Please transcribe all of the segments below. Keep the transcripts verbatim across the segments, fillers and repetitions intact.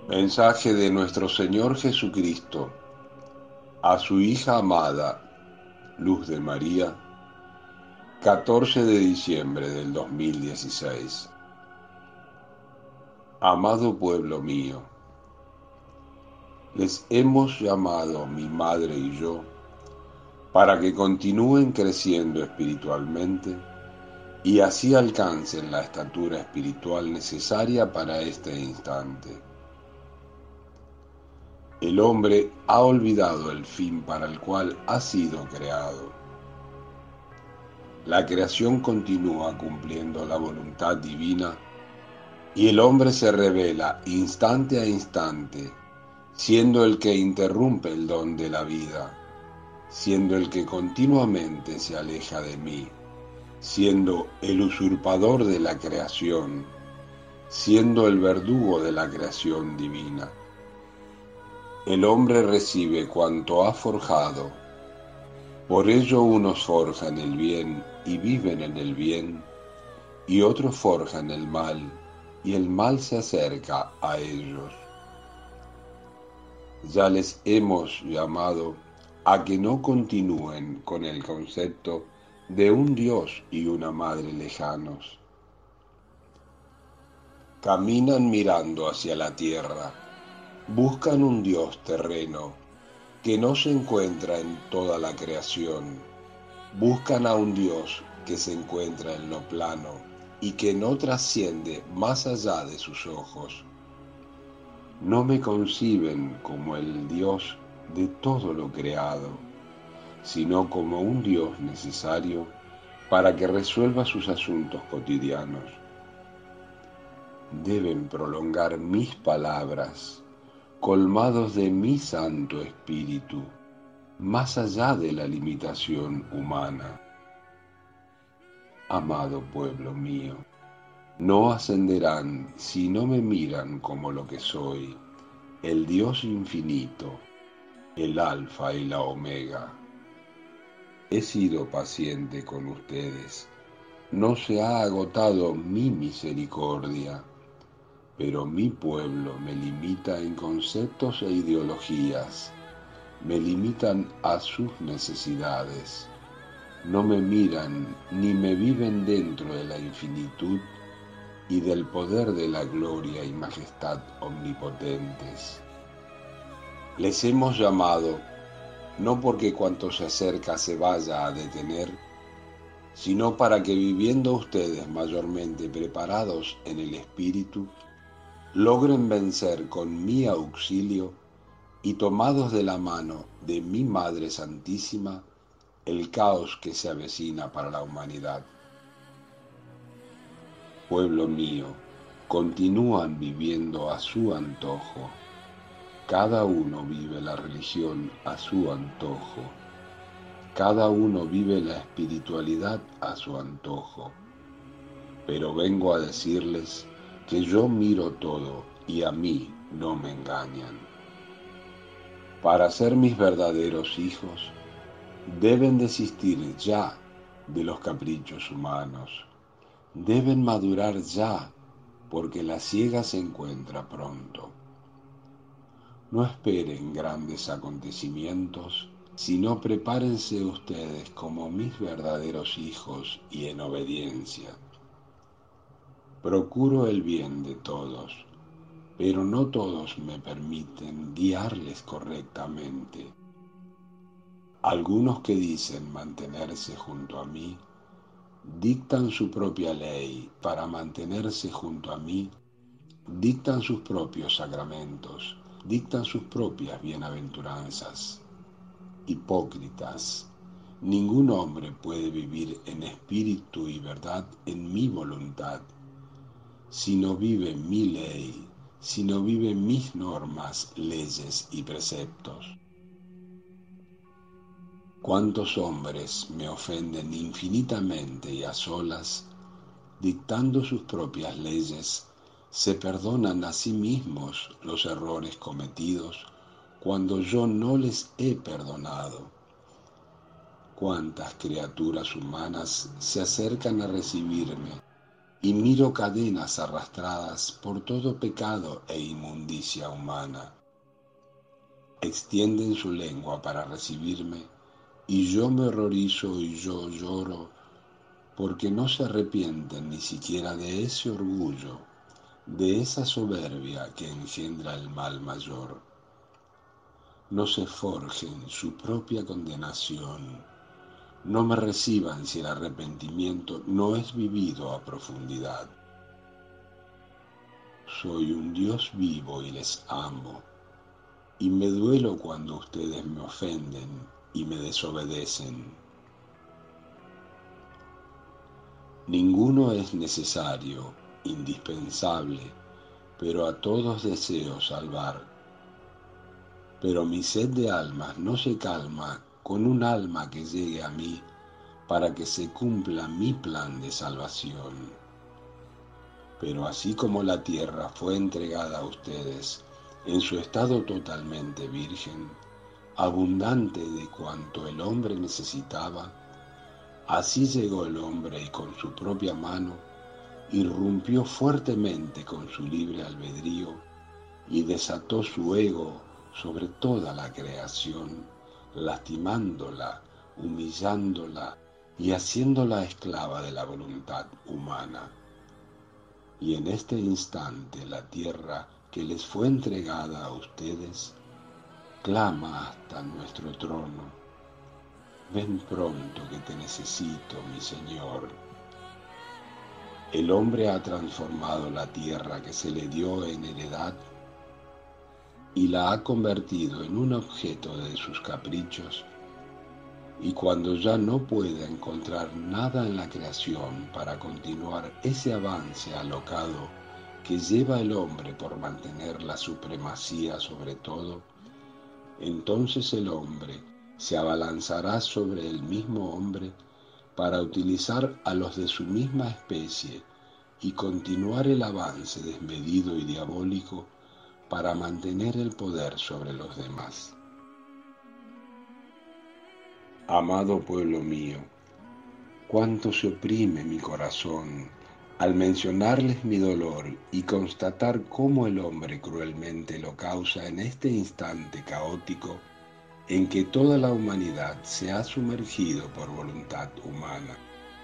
Mensaje de nuestro Señor Jesucristo a su hija amada, Luz de María, catorce de diciembre del dos mil dieciséis. Amado pueblo mío, les hemos llamado mi madre y yo para que continúen creciendo espiritualmente y así alcancen la estatura espiritual necesaria para este instante. El hombre ha olvidado el fin para el cual ha sido creado. La creación continúa cumpliendo la voluntad divina y el hombre se revela instante a instante, siendo el que interrumpe el don de la vida, siendo el que continuamente se aleja de mí, siendo el usurpador de la creación, siendo el verdugo de la creación divina. El hombre recibe cuanto ha forjado, por ello unos forjan el bien y viven en el bien, y otros forjan el mal, y el mal se acerca a ellos. Ya les hemos llamado a que no continúen con el concepto de un Dios y una madre lejanos. Caminan mirando hacia la tierra, buscan un Dios terreno que no se encuentra en toda la creación. Buscan a un Dios que se encuentra en lo plano y que no trasciende más allá de sus ojos. No me conciben como el Dios de todo lo creado, sino como un Dios necesario para que resuelva sus asuntos cotidianos. Deben prolongar mis palabras, colmados de mi Santo Espíritu, más allá de la limitación humana. Amado pueblo mío, no ascenderán si no me miran como lo que soy, el Dios infinito, el Alfa y la Omega. He sido paciente con ustedes, no se ha agotado mi misericordia, pero mi pueblo me limita en conceptos e ideologías, me limitan a sus necesidades. No me miran ni me viven dentro de la infinitud y del poder de la gloria y majestad omnipotentes. Les hemos llamado no porque cuanto se acerca se vaya a detener, sino para que viviendo ustedes mayormente preparados en el Espíritu, logren vencer con mi auxilio y tomados de la mano de mi Madre Santísima, el caos que se avecina para la humanidad. Pueblo mío, continúan viviendo a su antojo. Cada uno vive la religión a su antojo. Cada uno vive la espiritualidad a su antojo. Pero vengo a decirles que yo miro todo y a mí no me engañan. Para ser mis verdaderos hijos, deben desistir ya de los caprichos humanos. Deben madurar ya, porque la siega se encuentra pronto. No esperen grandes acontecimientos, sino prepárense ustedes como mis verdaderos hijos y en obediencia. Procuro el bien de todos, pero no todos me permiten guiarles correctamente. Algunos que dicen mantenerse junto a mí, dictan su propia ley para mantenerse junto a mí, dictan sus propios sacramentos, dictan sus propias bienaventuranzas. Hipócritas, ningún hombre puede vivir en espíritu y verdad en mi voluntad, si no vive mi ley, si no vive mis normas, leyes y preceptos. ¿Cuántos hombres me ofenden infinitamente y a solas, dictando sus propias leyes, se perdonan a sí mismos los errores cometidos cuando yo no les he perdonado? ¿Cuántas criaturas humanas se acercan a recibirme y miro cadenas arrastradas por todo pecado e inmundicia humana. Extienden su lengua para recibirme, y yo me horrorizo y yo lloro, porque no se arrepienten ni siquiera de ese orgullo, de esa soberbia que engendra el mal mayor. No se forjen su propia condenación, no me reciban si el arrepentimiento no es vivido a profundidad. Soy un Dios vivo y les amo, y me duelo cuando ustedes me ofenden y me desobedecen. Ninguno es necesario, indispensable, pero a todos deseo salvar. Pero mi sed de almas no se calma con un alma que llegue a mí para que se cumpla mi plan de salvación. Pero así como la tierra fue entregada a ustedes en su estado totalmente virgen, abundante de cuanto el hombre necesitaba, así llegó el hombre y con su propia mano irrumpió fuertemente con su libre albedrío y desató su ego sobre toda la creación, lastimándola, humillándola y haciéndola esclava de la voluntad humana. Y en este instante la tierra que les fue entregada a ustedes clama hasta nuestro trono: ven pronto que te necesito, mi Señor. El hombre ha transformado la tierra que se le dio en heredad y la ha convertido en un objeto de sus caprichos, y cuando ya no pueda encontrar nada en la creación para continuar ese avance alocado que lleva el hombre por mantener la supremacía sobre todo, entonces el hombre se abalanzará sobre el mismo hombre para utilizar a los de su misma especie y continuar el avance desmedido y diabólico para mantener el poder sobre los demás. Amado pueblo mío, cuánto se oprime mi corazón al mencionarles mi dolor y constatar cómo el hombre cruelmente lo causa en este instante caótico en que toda la humanidad se ha sumergido por voluntad humana.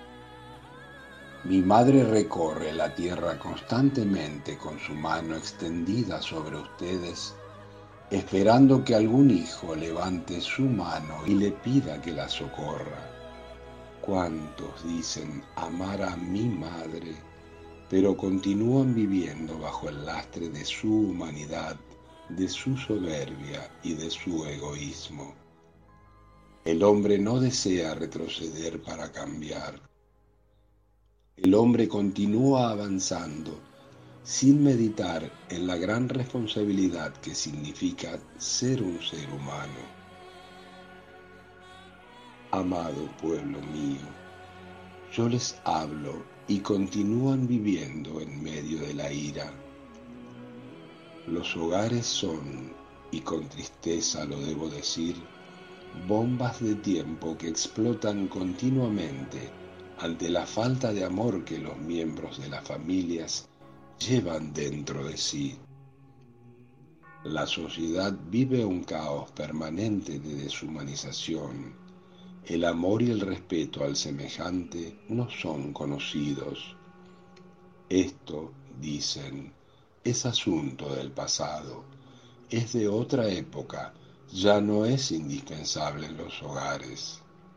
Mi madre recorre la tierra constantemente con su mano extendida sobre ustedes, esperando que algún hijo levante su mano y le pida que la socorra. ¿Cuántos dicen amar a mi madre, pero continúan viviendo bajo el lastre de su humanidad, de su soberbia y de su egoísmo? El hombre no desea retroceder para cambiar. El hombre continúa avanzando sin meditar en la gran responsabilidad que significa ser un ser humano. Amado pueblo mío, yo les hablo y continúan viviendo en medio de la ira. Los hogares son, y con tristeza lo debo decir, bombas de tiempo que explotan continuamente ante la falta de amor que los miembros de las familias llevan dentro de sí. La sociedad vive un caos permanente de deshumanización. El amor y el respeto al semejante no son conocidos. Esto, dicen, es asunto del pasado, es de otra época, ya no es indispensable en los hogares.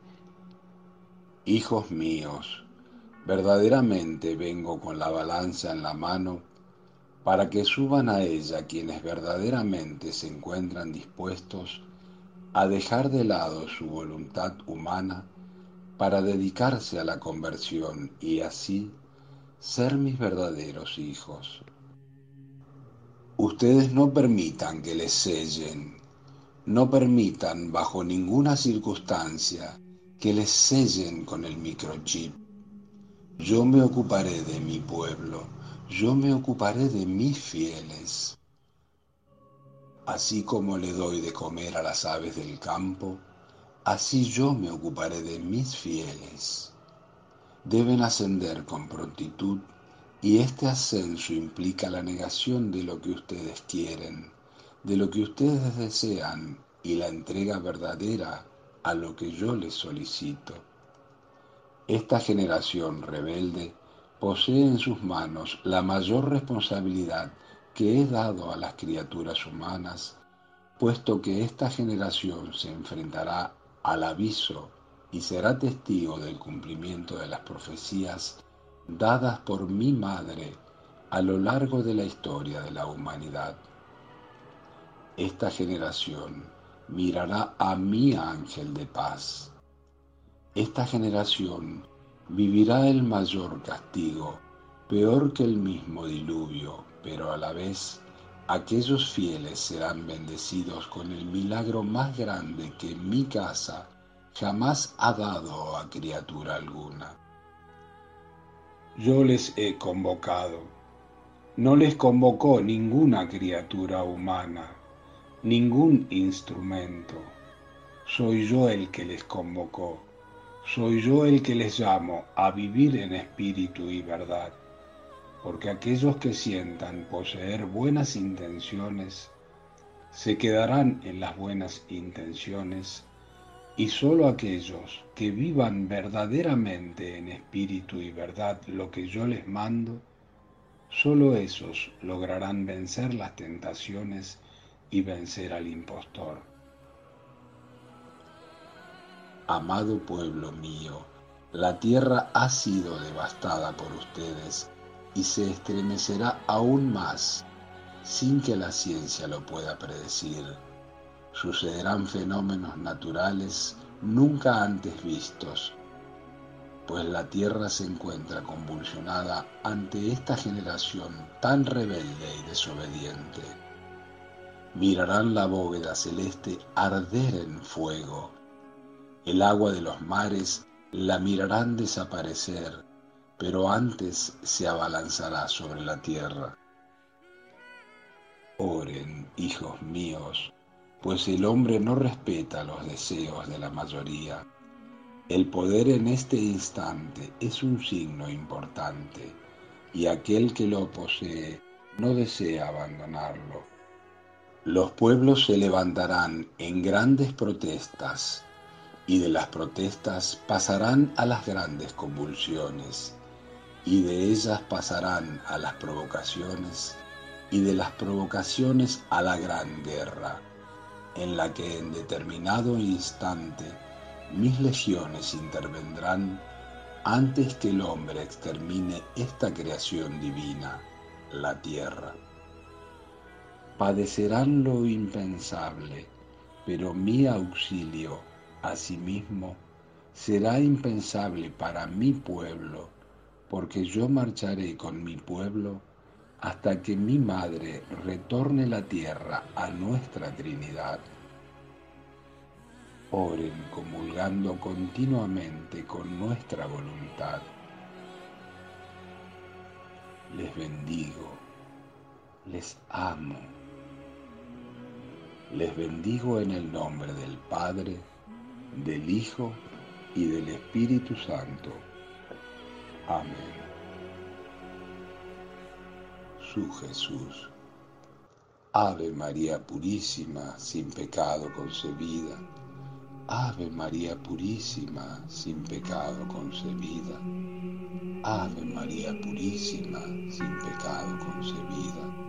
Hijos míos, verdaderamente vengo con la balanza en la mano para que suban a ella quienes verdaderamente se encuentran dispuestos a dejar de lado su voluntad humana para dedicarse a la conversión y así ser mis verdaderos hijos. Ustedes no permitan que les sellen, no permitan bajo ninguna circunstancia que les sellen con el microchip. Yo me ocuparé de mi pueblo, yo me ocuparé de mis fieles. Así como le doy de comer a las aves del campo, así yo me ocuparé de mis fieles. Deben ascender con prontitud Y este ascenso implica la negación de lo que ustedes quieren, de lo que ustedes desean y la entrega verdadera a lo que yo les solicito. Esta generación rebelde posee en sus manos la mayor responsabilidad que he dado a las criaturas humanas, puesto que esta generación se enfrentará al aviso y será testigo del cumplimiento de las profecías dadas por mi madre a lo largo de la historia de la humanidad. Esta generación mirará a mi ángel de paz. Esta generación vivirá el mayor castigo, peor que el mismo diluvio, pero a la vez aquellos fieles serán bendecidos con el milagro más grande que mi casa jamás ha dado a criatura alguna. Yo les he convocado. No les convocó ninguna criatura humana, ningún instrumento. Soy yo el que les convocó. Soy yo el que les llamo a vivir en espíritu y verdad, porque aquellos que sientan poseer buenas intenciones se quedarán en las buenas intenciones, y sólo aquellos que vivan verdaderamente en espíritu y verdad lo que yo les mando, sólo esos lograrán vencer las tentaciones y vencer al impostor. Amado pueblo mío, la tierra ha sido devastada por ustedes y se estremecerá aún más sin que la ciencia lo pueda predecir. Sucederán fenómenos naturales nunca antes vistos, pues la tierra se encuentra convulsionada ante esta generación tan rebelde y desobediente. Mirarán la bóveda celeste arder en fuego. El agua de los mares la mirarán desaparecer, pero antes se abalanzará sobre la tierra. Oren, hijos míos, pues el hombre no respeta los deseos de la mayoría. El poder en este instante es un signo importante, y aquel que lo posee no desea abandonarlo. Los pueblos se levantarán en grandes protestas, y de las protestas pasarán a las grandes convulsiones, y de ellas pasarán a las provocaciones, y de las provocaciones a la gran guerra, en la que en determinado instante mis legiones intervendrán antes que el hombre extermine esta creación divina, la tierra. Padecerán lo impensable, pero mi auxilio asimismo será impensable para mi pueblo, porque yo marcharé con mi pueblo hasta que mi madre retorne la tierra a nuestra Trinidad. Oren comulgando continuamente con nuestra voluntad. Les bendigo, les amo. Les bendigo en el nombre del Padre, del Hijo y del Espíritu Santo. Amén. Su Jesús. Ave María Purísima, sin pecado concebida. Ave María Purísima, sin pecado concebida. Ave María Purísima, sin pecado concebida.